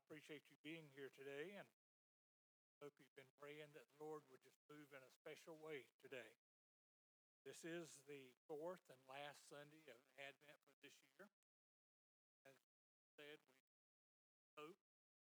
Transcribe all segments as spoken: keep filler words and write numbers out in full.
appreciate you being here today, and hope you've been praying that the Lord would just move in a special way today. This is the fourth and last Sunday of Advent for this year. As said, we hope,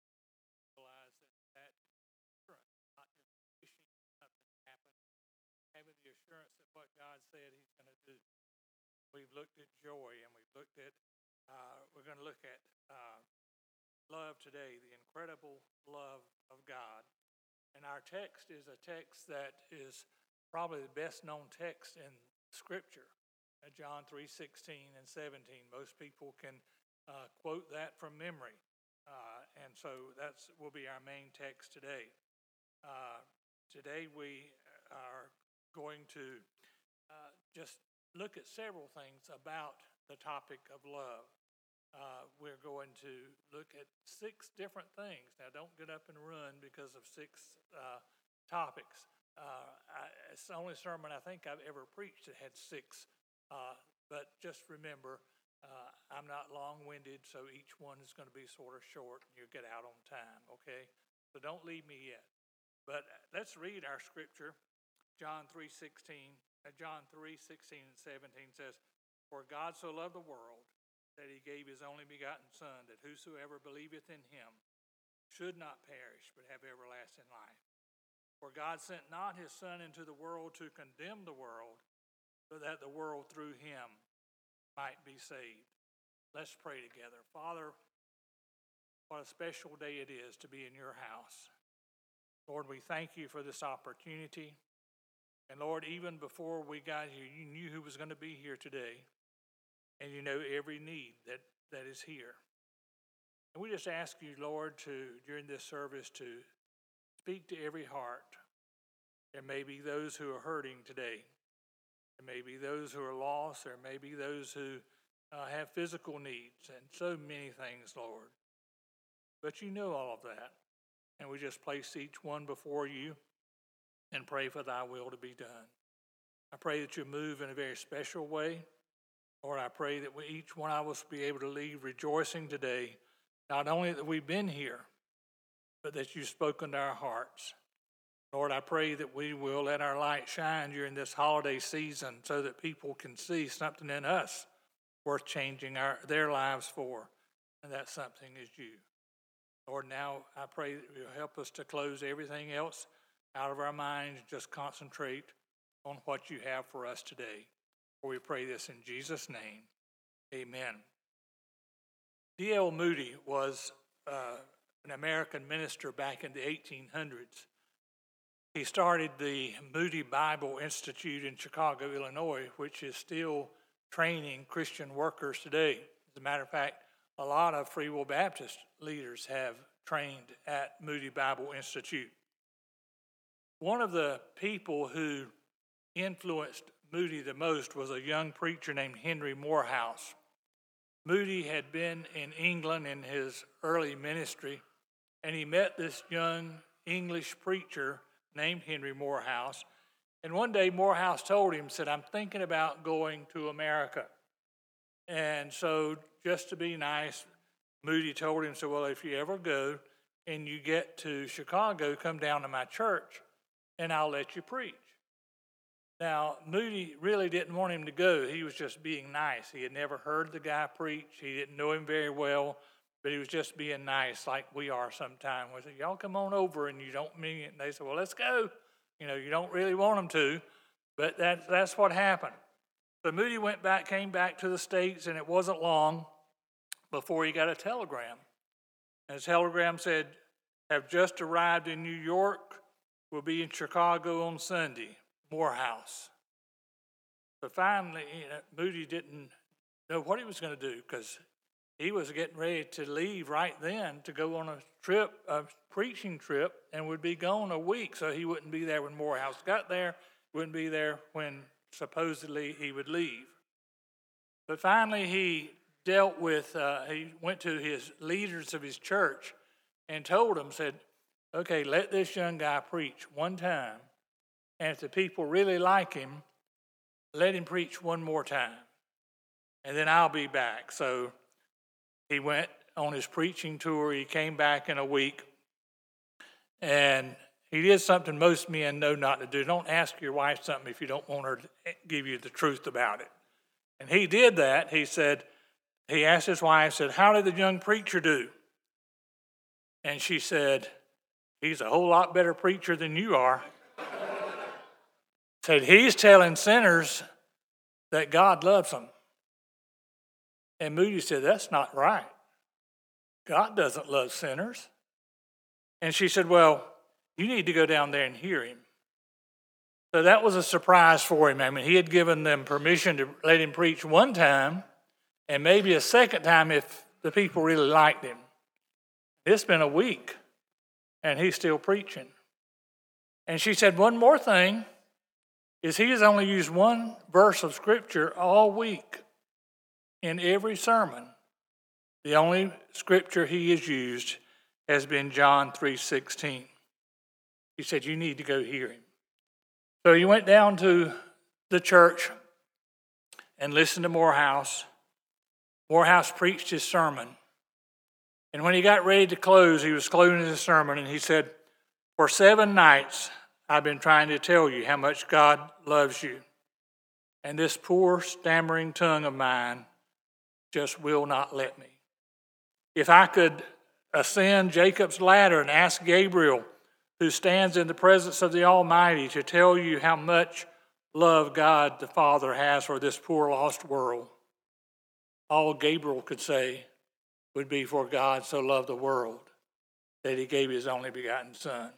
realize that that assurance, not just wishing something to happen, having the assurance that what God said He's going to do. We've looked at joy, and we've looked at, uh, we're going to look at uh, love today, the incredible love of God. And our text is a text that is probably the best known text in Scripture, uh, John three sixteen and seventeen. Most people can uh, quote that from memory. Uh, and so that's will be our main text today. Uh, today we are going to uh, just look at several things about the topic of love. Uh, we're going to look at six different things. Now, don't get up and run because of six uh, topics. Uh, I, it's the only sermon I think I've ever preached that had six. Uh, but just remember, uh, I'm not long-winded, so each one is going to be sort of short, and you'll get out on time, okay? So don't leave me yet. But let's read our scripture. John three sixteen, uh, John three sixteen and seventeen says, "For God so loved the world, that He gave His only begotten Son, that whosoever believeth in Him should not perish, but have everlasting life. For God sent not His Son into the world to condemn the world, but that the world through Him might be saved." Let's pray together. Father, what a special day it is to be in your house. Lord, we thank you for this opportunity. And Lord, even before we got here, you knew who was going to be here today. And you know every need that, that is here. And we just ask you, Lord, to, during this service, to speak to every heart. There may be those who are hurting today. There may be those who are lost. There may be those who uh, have physical needs and so many things, Lord. But you know all of that. And we just place each one before you and pray for thy will to be done. I pray that you move in a very special way. Lord, I pray that we, each one of us be able to leave rejoicing today, not only that we've been here, but that you've spoken to our hearts. Lord, I pray that we will let our light shine during this holiday season so that people can see something in us worth changing our, their lives for, and that something is you. Lord, now I pray that you'll help us to close everything else out of our minds, just concentrate on what you have for us today. For we pray this in Jesus' name, amen. D L Moody was uh, an American minister back in the eighteen hundreds. He started the Moody Bible Institute in Chicago, Illinois, which is still training Christian workers today. As a matter of fact, a lot of Free Will Baptist leaders have trained at Moody Bible Institute. One of the people who influenced Moody the most was a young preacher named Henry Morehouse. Moody had been in England in his early ministry, and he met this young English preacher named Henry Morehouse. And one day Morehouse told him, said, "I'm thinking about going to America." And so just to be nice, Moody told him, so, "Well, if you ever go and you get to Chicago, come down to my church and I'll let you preach." Now, Moody really didn't want him to go. He was just being nice. He had never heard the guy preach. He didn't know him very well, but he was just being nice like we are sometimes. We say, "Y'all come on over," and you don't mean it. And they say, "Well, let's go." You know, you don't really want them to, but that, that's what happened. So Moody went back, came back to the States, and it wasn't long before he got a telegram. And the telegram said, "Have just arrived in New York. We'll be in Chicago on Sunday. Morehouse." But finally, you know, Moody didn't know what he was going to do because he was getting ready to leave right then to go on a trip, a preaching trip, and would be gone a week, so he wouldn't be there when Morehouse got there, wouldn't be there when supposedly he would leave. But finally, he dealt with, uh, he went to his leaders of his church and told them, said, "Okay, let this young guy preach one time. And if the people really like him, let him preach one more time. And then I'll be back." So he went on his preaching tour. He came back in a week, and he did something most men know not to do. Don't ask your wife something if you don't want her to give you the truth about it. And he did that. He said, he asked his wife, said, how did the young preacher do? And she said, he's a whole lot better preacher than you are. Said, he's telling sinners that God loves them. And Moody said, that's not right. God doesn't love sinners. And she said, well, you need to go down there and hear him. So that was a surprise for him. I mean, he had given them permission to let him preach one time and maybe a second time if the people really liked him. It's been a week, and he's still preaching. And she said, one more thing is he has only used one verse of Scripture all week in every sermon. The only Scripture he has used has been John three sixteen. He said, you need to go hear him. So he went down to the church and listened to Morehouse. Morehouse preached his sermon. And when he got ready to close, he was closing his sermon, and he said, for seven nights, I've been trying to tell you how much God loves you. And this poor stammering tongue of mine just will not let me. If I could ascend Jacob's ladder and ask Gabriel, who stands in the presence of the Almighty, to tell you how much love God the Father has for this poor lost world, all Gabriel could say would be, for God so loved the world that he gave his only begotten Son.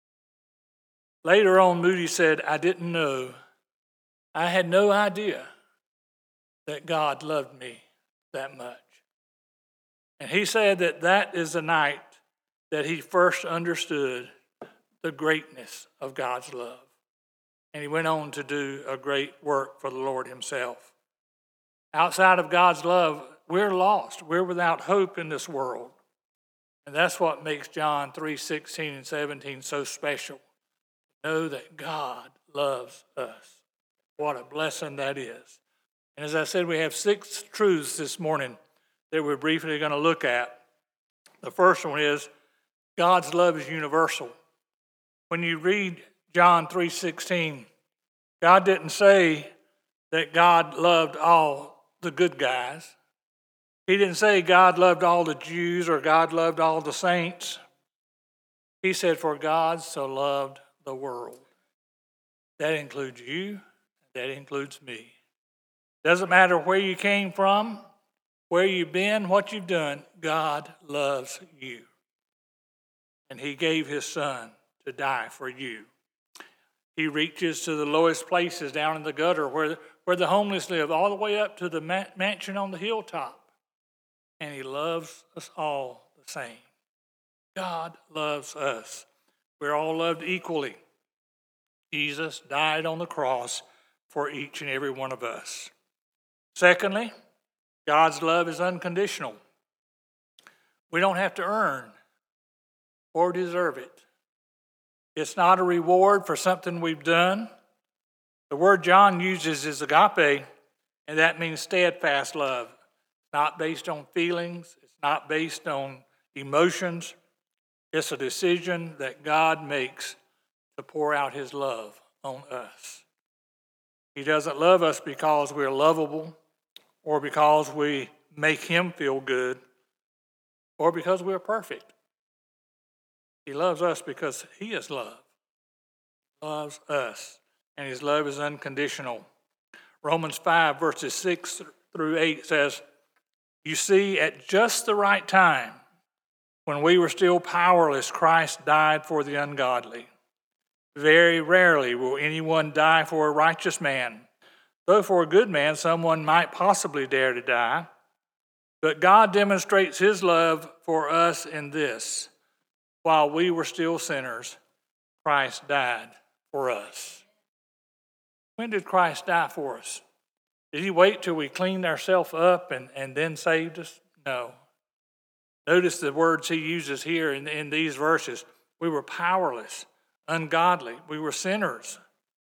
Later on, Moody said, I didn't know, I had no idea that God loved me that much. And he said that that is the night that he first understood the greatness of God's love. And he went on to do a great work for the Lord himself. Outside of God's love, we're lost. We're without hope in this world. And that's what makes John three sixteen and seventeen so special. Know that God loves us. What a blessing that is. And as I said, we have six truths this morning that we're briefly going to look at. The first one is God's love is universal. When you read John three sixteen, God didn't say that God loved all the good guys. He didn't say God loved all the Jews or God loved all the saints. He said, for God so loved the world. That includes you. That includes me. Doesn't matter where you came from, where you've been, what you've done, God loves you. And he gave his Son to die for you. He reaches to the lowest places down in the gutter where, where the homeless live, all the way up to the ma- mansion on the hilltop. And he loves us all the same. God loves us. We're all loved equally. Jesus died on the cross for each and every one of us. Secondly, God's love is unconditional. We don't have to earn or deserve it. It's not a reward for something we've done. The word John uses is agape, and that means steadfast love. Not based on feelings. It's not based on emotions. It's a decision that God makes to pour out his love on us. He doesn't love us because we're lovable or because we make him feel good or because we're perfect. He loves us because he is love. He loves us, and his love is unconditional. Romans five, verses six through eight says, you see, at just the right time, when we were still powerless, Christ died for the ungodly. Very rarely will anyone die for a righteous man, though for a good man someone might possibly dare to die. But God demonstrates his love for us in this: while we were still sinners, Christ died for us. When did Christ die for us? Did he wait till we cleaned ourselves up and, and then saved us? No. Notice the words he uses here in, in these verses. We were powerless, ungodly. We were sinners.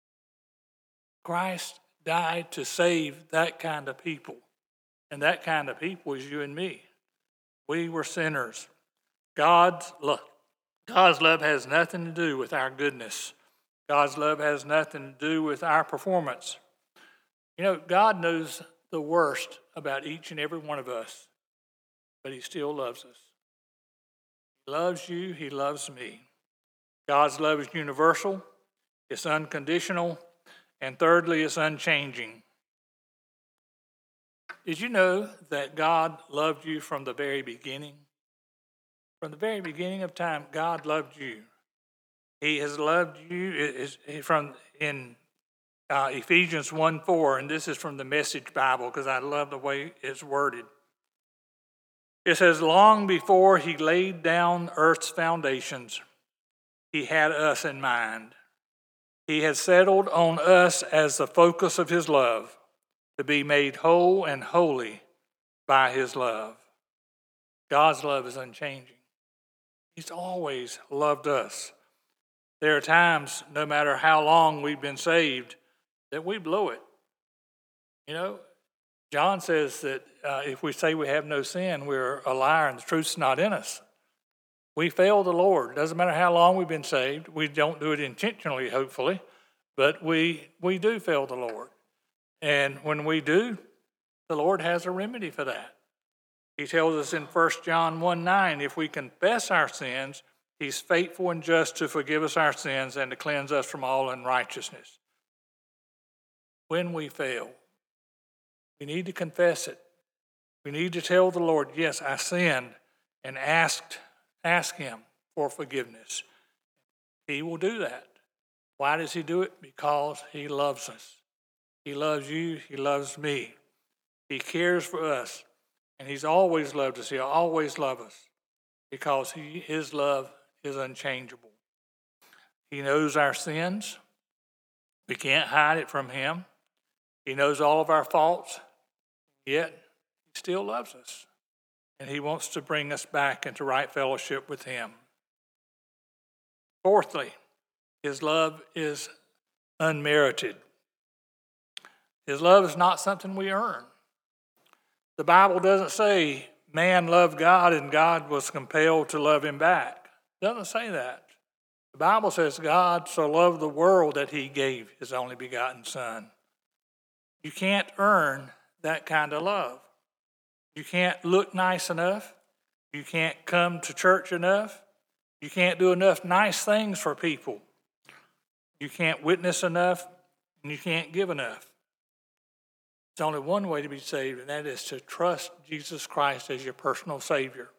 Christ died to save that kind of people. And that kind of people is you and me. We were sinners. God's love, God's love has nothing to do with our goodness. God's love has nothing to do with our performance. You know, God knows the worst about each and every one of us, but he still loves us. He loves you. He loves me. God's love is universal. It's unconditional. And thirdly, it's unchanging. Did you know that God loved you from the very beginning? From the very beginning of time, God loved you. He has loved you is from in uh, Ephesians one four, and this is from the Message Bible because I love the way it's worded. It says, long before he laid down earth's foundations, he had us in mind. He had settled on us as the focus of his love, to be made whole and holy by his love. God's love is unchanging. He's always loved us. There are times, no matter how long we've been saved, that we blow it. You know, John says that uh, if we say we have no sin, we're a liar and the truth's not in us. We fail the Lord. Doesn't matter how long we've been saved. We don't do it intentionally, hopefully, but we we do fail the Lord. And when we do, the Lord has a remedy for that. He tells us in First John one nine, if we confess our sins, he's faithful and just to forgive us our sins and to cleanse us from all unrighteousness. When we fail, we need to confess it. We need to tell the Lord, yes, I sinned, and asked, ask him for forgiveness. He will do that. Why does he do it? Because he loves us. He loves you. He loves me. He cares for us. And he's always loved us. He'll always love us because he, his love is unchangeable. He knows our sins. We can't hide it from him. He knows all of our faults, yet he still loves us. And he wants to bring us back into right fellowship with him. Fourthly, his love is unmerited. His love is not something we earn. The Bible doesn't say man loved God and God was compelled to love him back. It doesn't say that. The Bible says God so loved the world that he gave his only begotten Son. You can't earn that kind of love. You can't look nice enough. You can't come to church enough. You can't do enough nice things for people. You can't witness enough, and you can't give enough. There's only one way to be saved, and that is to trust Jesus Christ as your personal Savior.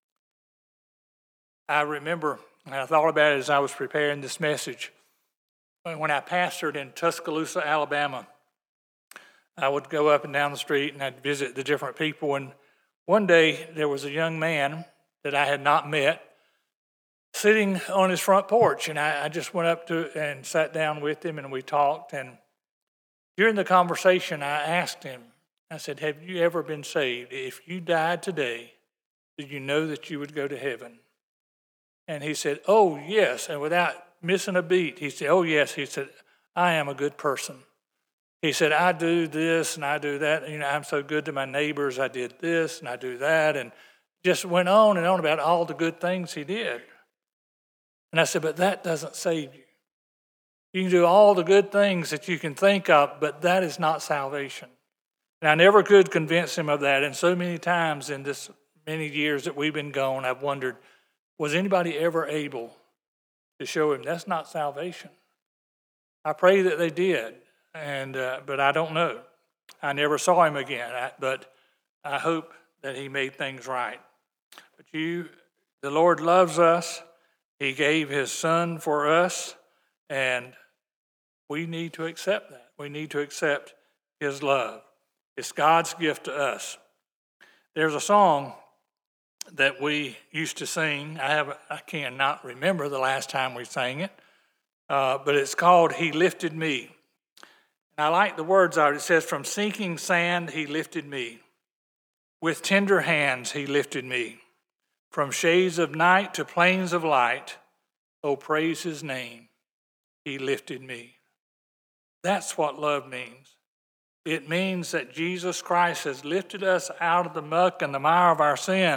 I remember, and I thought about it as I was preparing this message, when I pastored in Tuscaloosa, Alabama. I would go up and down the street and I'd visit the different people. And one day there was a young man that I had not met sitting on his front porch. And I, I just went up to and sat down with him and we talked. And during the conversation, I asked him, I said, have you ever been saved? If you died today, did you know that you would go to heaven? And he said, oh, yes. And without missing a beat, he said, oh, yes. He said, I am a good person. He said, I do this and I do that. You know, I'm so good to my neighbors. I did this and I do that. And just went on and on about all the good things he did. And I said, but that doesn't save you. You can do all the good things that you can think of, but that is not salvation. And I never could convince him of that. And so many times in this many years that we've been gone, I've wondered, was anybody ever able to show him that's not salvation? I pray that they did. And uh, but I don't know. I never saw him again. I, but I hope that he made things right. But you, the Lord loves us. He gave his Son for us, and we need to accept that. We need to accept his love. It's God's gift to us. There's a song that we used to sing. I have I cannot remember the last time we sang it, uh, but it's called "He Lifted Me." And I like the words of it. It says, from sinking sand, he lifted me. With tender hands, he lifted me. From shades of night to plains of light, oh, praise his name, he lifted me. That's what love means. It means that Jesus Christ has lifted us out of the muck and the mire of our sin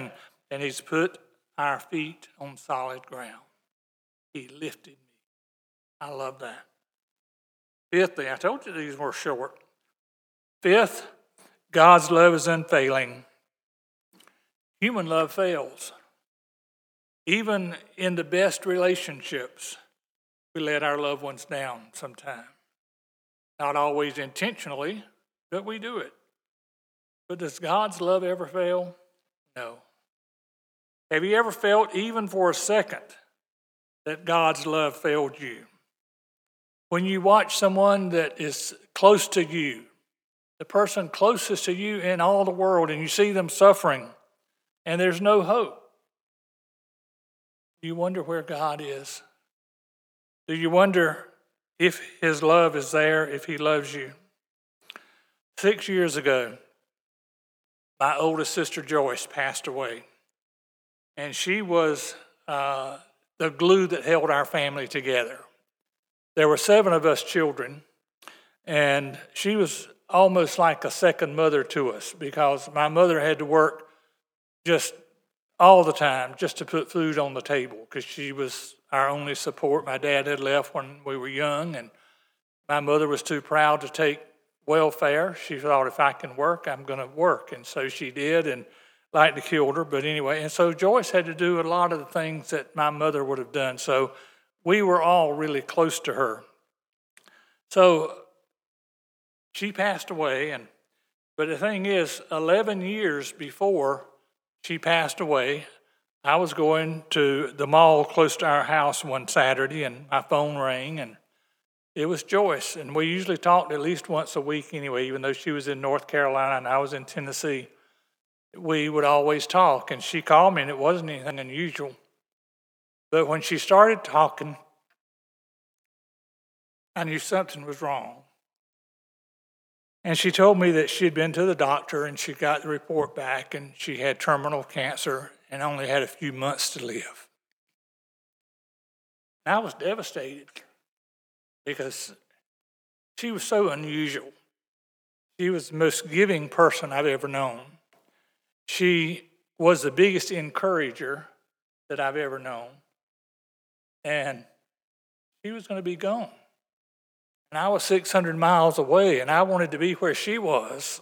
and he's put our feet on solid ground. He lifted me. I love that. Fifthly, I told you these were short. Fifth, God's love is unfailing. Human love fails. Even in the best relationships, we let our loved ones down sometimes. Not always intentionally, but we do it. But does God's love ever fail? No. Have you ever felt, even for a second, that God's love failed you? When you watch someone that is close to you, the person closest to you in all the world, and you see them suffering, and there's no hope, do you wonder where God is? Do you wonder if his love is there, if he loves you? Six years ago, my oldest sister Joyce passed away. And she was uh, the glue that held our family together. There were seven of us children, and she was almost like a second mother to us because my mother had to work just all the time just to put food on the table because she was our only support. My dad had left when we were young, and my mother was too proud to take welfare. She thought, if I can work, I'm going to work. And so she did, and likely killed her. But anyway, and so Joyce had to do a lot of the things that my mother would have done. So we were all really close to her. So she passed away, and but the thing is, eleven years before she passed away, I was going to the mall close to our house one Saturday, and my phone rang, and it was Joyce. And we usually talked at least once a week anyway, even though she was in North Carolina and I was in Tennessee. We would always talk, and she called me, and it wasn't anything unusual. But when she started talking, I knew something was wrong. And she told me that she had been to the doctor, and she got the report back, and she had terminal cancer and only had a few months to live. And I was devastated because she was so unusual. She was the most giving person I've ever known. She was the biggest encourager that I've ever known. And she was going to be gone. And I was six hundred miles away, and I wanted to be where she was.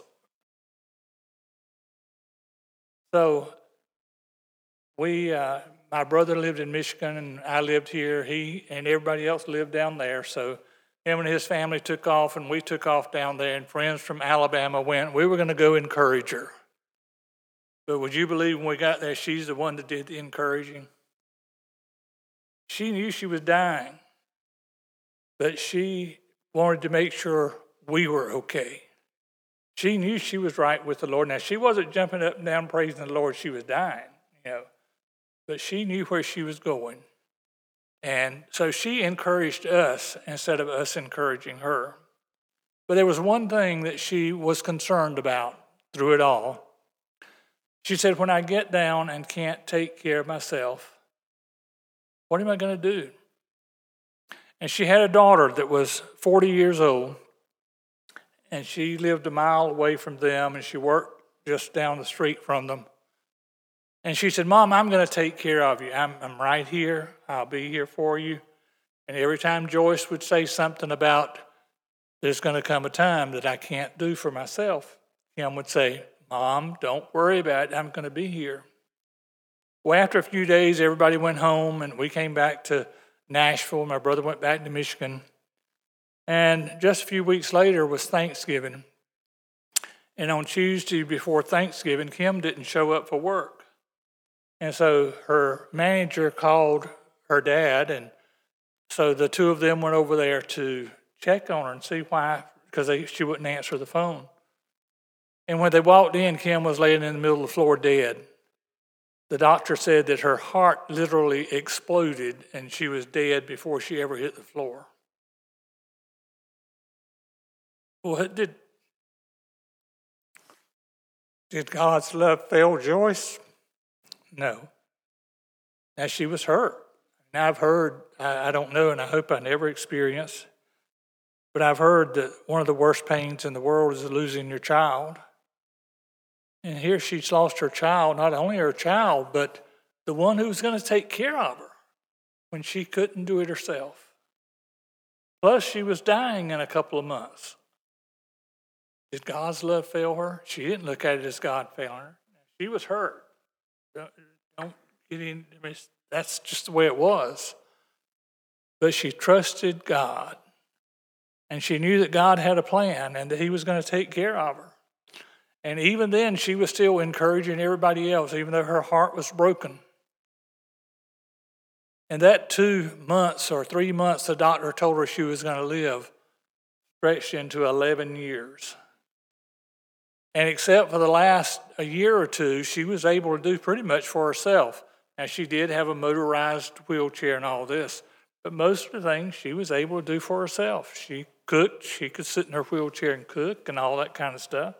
So we, uh, my brother lived in Michigan, and I lived here. He and everybody else lived down there. So him and his family took off, and we took off down there, and friends from Alabama went. We were going to go encourage her. But would you believe when we got there, she's the one that did the encouraging? She knew she was dying, but she wanted to make sure we were okay. She knew she was right with the Lord. Now, she wasn't jumping up and down praising the Lord. She was dying, you know, but she knew where she was going. And so she encouraged us instead of us encouraging her. But there was one thing that she was concerned about through it all. She said, when I get down and can't take care of myself, what am I going to do? And she had a daughter that was forty years old, and she lived a mile away from them, and she worked just down the street from them. And she said, Mom, I'm going to take care of you. I'm, I'm right here. I'll be here for you. And every time Joyce would say something about there's going to come a time that I can't do for myself, Kim would say, Mom, don't worry about it. I'm going to be here. Well, after a few days, everybody went home, and we came back to Nashville. My brother went back to Michigan. And just a few weeks later was Thanksgiving. And on Tuesday before Thanksgiving, Kim didn't show up for work. And so her manager called her dad, and so the two of them went over there to check on her and see why, because they, she wouldn't answer the phone. And when they walked in, Kim was laying in the middle of the floor dead. The doctor said that her heart literally exploded and she was dead before she ever hit the floor. Well, did, did God's love fail Joyce? No. Now, she was hurt. Now, I've heard, I, I don't know, and I hope I never experience, but I've heard that one of the worst pains in the world is losing your child. And here she's lost her child, not only her child, but the one who was going to take care of her when she couldn't do it herself. Plus, she was dying in a couple of months. Did God's love fail her? She didn't look at it as God failing her. She was hurt. Don't, don't get in. I mean, that's just the way it was. But she trusted God. And she knew that God had a plan and that he was going to take care of her. And even then, she was still encouraging everybody else, even though her heart was broken. And that two months or three months the doctor told her she was going to live stretched into eleven years. And except for the last a year or two, she was able to do pretty much for herself. Now, she did have a motorized wheelchair and all this, but most of the things she was able to do for herself. She cooked, she could sit in her wheelchair and cook and all that kind of stuff.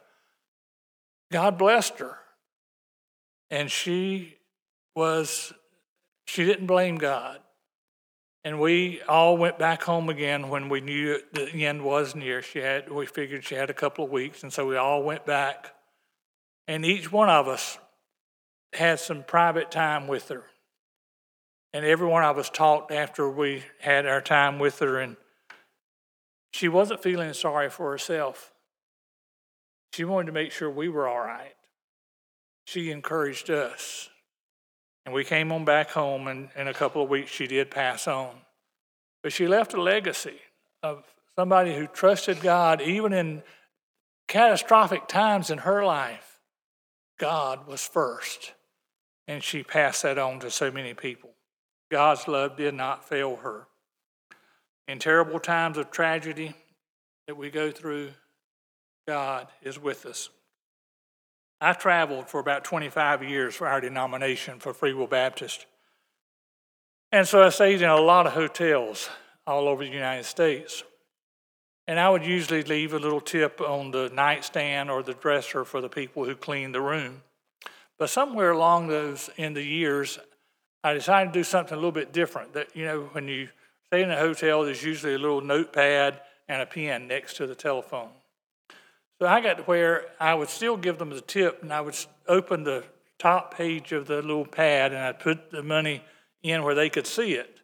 God blessed her. And she was, she didn't blame God. And we all went back home again when we knew the end was near. She had, we figured she had a couple of weeks, and so we all went back. And each one of us had some private time with her. And every one of us talked after we had our time with her, and she wasn't feeling sorry for herself. She wanted to make sure we were all right. She encouraged us. And we came on back home, and in a couple of weeks she did pass on. But she left a legacy of somebody who trusted God even in catastrophic times in her life. God was first. And she passed that on to so many people. God's love did not fail her. In terrible times of tragedy that we go through, God is with us. I traveled for about twenty-five years for our denomination, for Free Will Baptist. And so I stayed in a lot of hotels all over the United States. And I would usually leave a little tip on the nightstand or the dresser for the people who cleaned the room. But somewhere along those, in the years, I decided to do something a little bit different. That, you know, when you stay in a hotel, there's usually a little notepad and a pen next to the telephone. So I got to where I would still give them the tip, and I would open the top page of the little pad, and I'd put the money in where they could see it.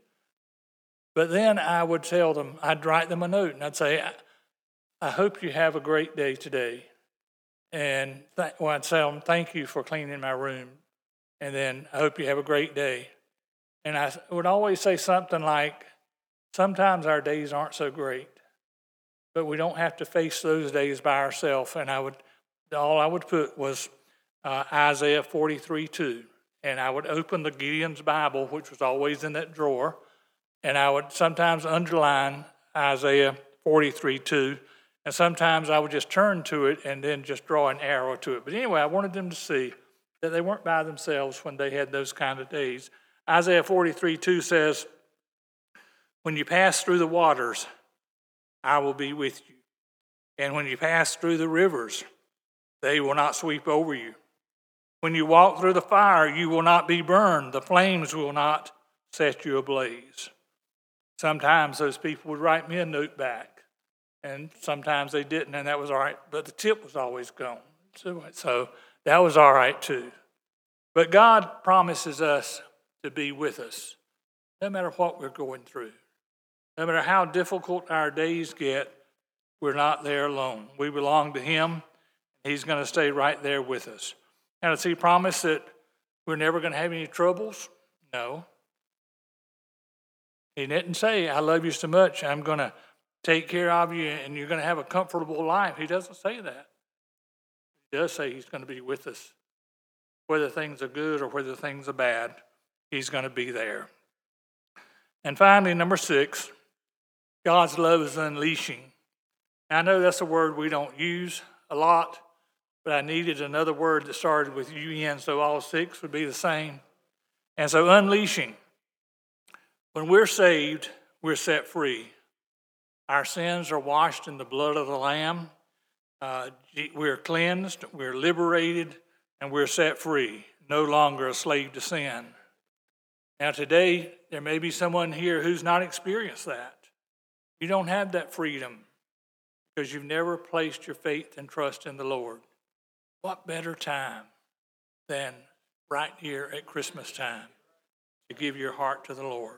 But then I would tell them, I'd write them a note, and I'd say, I hope you have a great day today. And th- well, I'd tell them, thank you for cleaning my room. And then, I hope you have a great day. And I would always say something like, sometimes our days aren't so great, but we don't have to face those days by ourselves. And I would, all I would put was uh, Isaiah forty-three two. And I would open the Gideon's Bible, which was always in that drawer, and I would sometimes underline Isaiah forty-three two, and sometimes I would just turn to it and then just draw an arrow to it. But anyway, I wanted them to see that they weren't by themselves when they had those kind of days. Isaiah forty-three two says, when you pass through the waters, I will be with you. And when you pass through the rivers, they will not sweep over you. When you walk through the fire, you will not be burned. The flames will not set you ablaze. Sometimes those people would write me a note back, and sometimes they didn't, and that was all right. But the tip was always gone. So, so that was all right too. But God promises us to be with us, no matter what we're going through. No matter how difficult our days get, we're not there alone. We belong to Him. He's going to stay right there with us. Now, does He promise that we're never going to have any troubles? No. He didn't say, I love you so much, I'm going to take care of you and you're going to have a comfortable life. He doesn't say that. He does say He's going to be with us. Whether things are good or whether things are bad, He's going to be there. And finally, number six, God's love is unleashing. Now, I know that's a word we don't use a lot, but I needed another word that started with U N, so all six would be the same. And so unleashing. When we're saved, we're set free. Our sins are washed in the blood of the Lamb. Uh, we're cleansed, we're liberated, and we're set free, no longer a slave to sin. Now today, there may be someone here who's not experienced that. You don't have that freedom because you've never placed your faith and trust in the Lord. what better time than right here at Christmas time to give your heart to the Lord?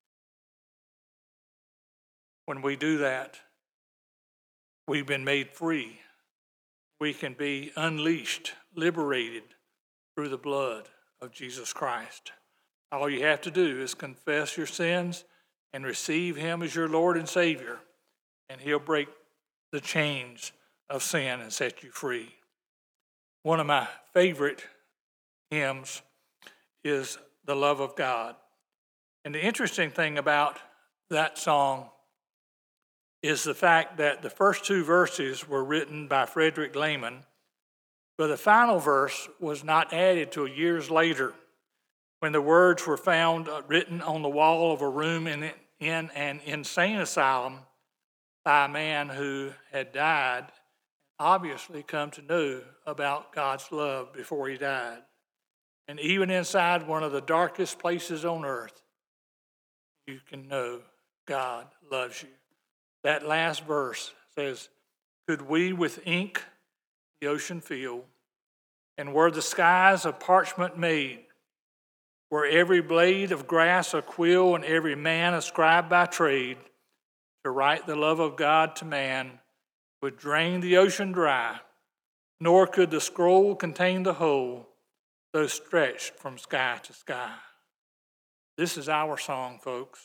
When we do that, we've been made free. We can be unleashed, liberated through the blood of Jesus Christ. All you have to do is confess your sins and receive him as your Lord and Savior, and he'll break the chains of sin and set you free. One of my favorite hymns is The Love of God. And the interesting thing about that song is the fact that the first two verses were written by Frederick Lehman, but the final verse was not added till years later, when the words were found written on the wall of a room in, in an insane asylum by a man who had died, obviously come to know about God's love before he died. And even inside one of the darkest places on earth, you can know God loves you. That last verse says, could we with ink the ocean fill, and were the skies of parchment made, were every blade of grass a quill, and every man a scribe by trade, to write the love of God to man would drain the ocean dry, nor could the scroll contain the whole, though stretched from sky to sky. This is our song, folks.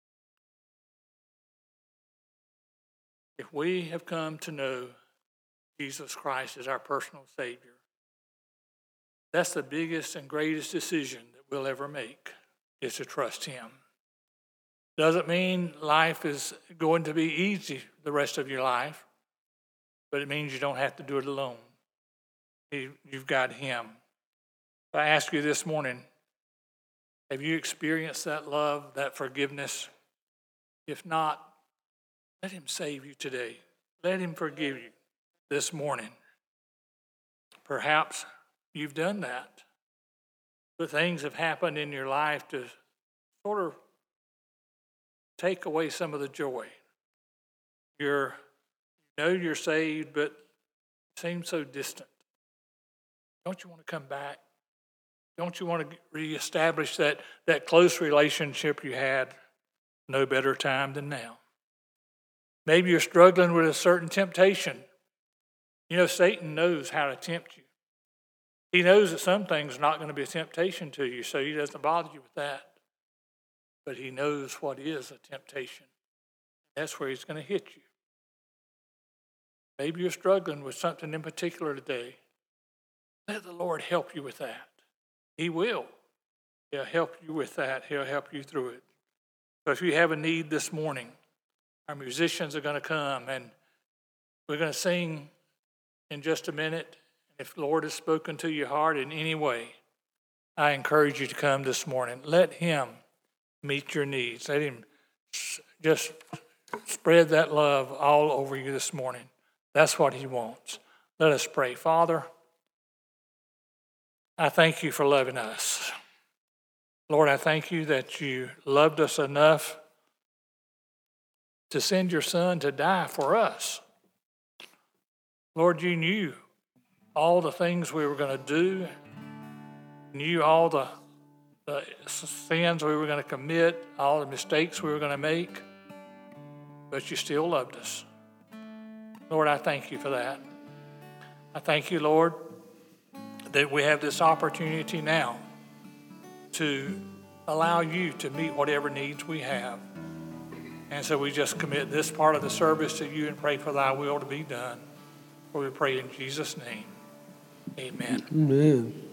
If we have come to know Jesus Christ as our personal Savior, that's the biggest and greatest decision that we'll ever make, is to trust him. Doesn't mean life is going to be easy the rest of your life, but it means you don't have to do it alone. You've got him. I ask you this morning, have you experienced that love, that forgiveness? If not, let him save you today. Let him forgive you this morning. Perhaps you've done that, but things have happened in your life to sort of take away some of the joy. You're, you know you're saved, but it seems so distant. Don't you want to come back? Don't you want to reestablish that, that close relationship you had? No better time than now. Maybe you're struggling with a certain temptation. You know, Satan knows how to tempt you. He knows that some things are not going to be a temptation to you, so he doesn't bother you with that. But he knows what is a temptation. That's where he's going to hit you. Maybe you're struggling with something in particular today. Let the Lord help you with that. He will. He'll help you with that. He'll help you through it. So if you have a need this morning, our musicians are going to come, and we're going to sing in just a minute. If the Lord has spoken to your heart in any way, I encourage you to come this morning. Let him meet your needs. Let him just spread that love all over you this morning. That's what he wants. Let us pray. Father, I thank you for loving us. Lord, I thank you that you loved us enough to send your son to die for us. Lord, you knew all the things we were going to do, knew all the, the sins we were going to commit, all the mistakes we were going to make, but you still loved us. Lord, I thank you for that. I thank you, Lord, that we have this opportunity now to allow you to meet whatever needs we have. And so we just commit this part of the service to you and pray for thy will to be done. For we pray in Jesus' name. Amen. Amen.